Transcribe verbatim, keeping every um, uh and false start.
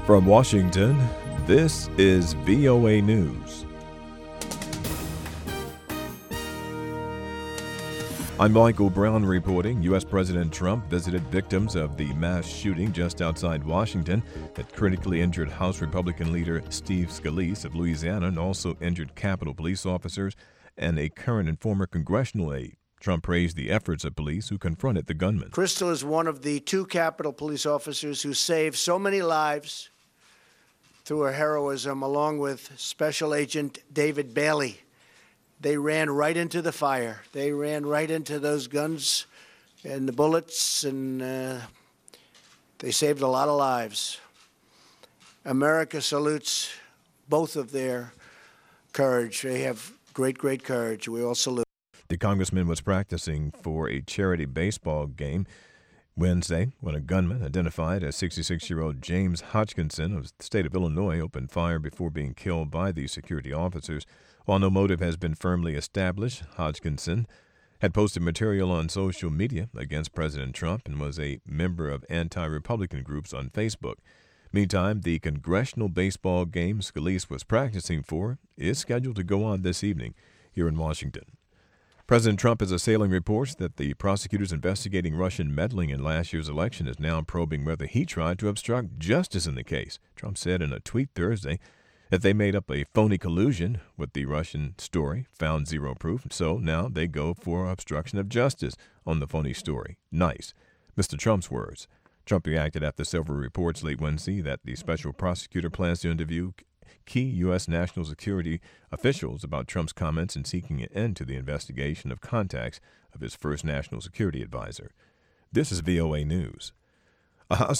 From Washington, this is V O A News. I'm Michael Brown reporting. U S. President Trump visited victims of the mass shooting just outside Washington that critically injured House Republican leader Steve Scalise of Louisiana and also injured Capitol police officers and a current and former congressional aide. Trump praised the efforts of police who confronted the gunman. Crystal is one of the two Capitol police officers who saved so many lives through her heroism, along with Special Agent David Bailey. They ran right into the fire. They ran right into those guns and the bullets, and uh, they saved a lot of lives. America salutes both of their courage. They have great, great courage. We all salute. The congressman was practicing for a charity baseball game Wednesday when a gunman identified as sixty-six-year-old James Hodgkinson of the state of Illinois opened fire before being killed by the security officers. While no motive has been firmly established, Hodgkinson had posted material on social media against President Trump and was a member of anti-Republican groups on Facebook. Meantime, the congressional baseball game Scalise was practicing for is scheduled to go on this evening here in Washington. President Trump is assailing reports that the prosecutors investigating Russian meddling in last year's election is now probing whether he tried to obstruct justice in the case. Trump said in a tweet Thursday that they made up a phony collusion with the Russian story, found zero proof, so now they go for obstruction of justice on the phony story. Nice. Mister Trump's words. Trump reacted after several reports late Wednesday that the special prosecutor plans to interview key U S national security officials about Trump's comments in seeking an end to the investigation of contacts of his first national security advisor. This is V O A News. A House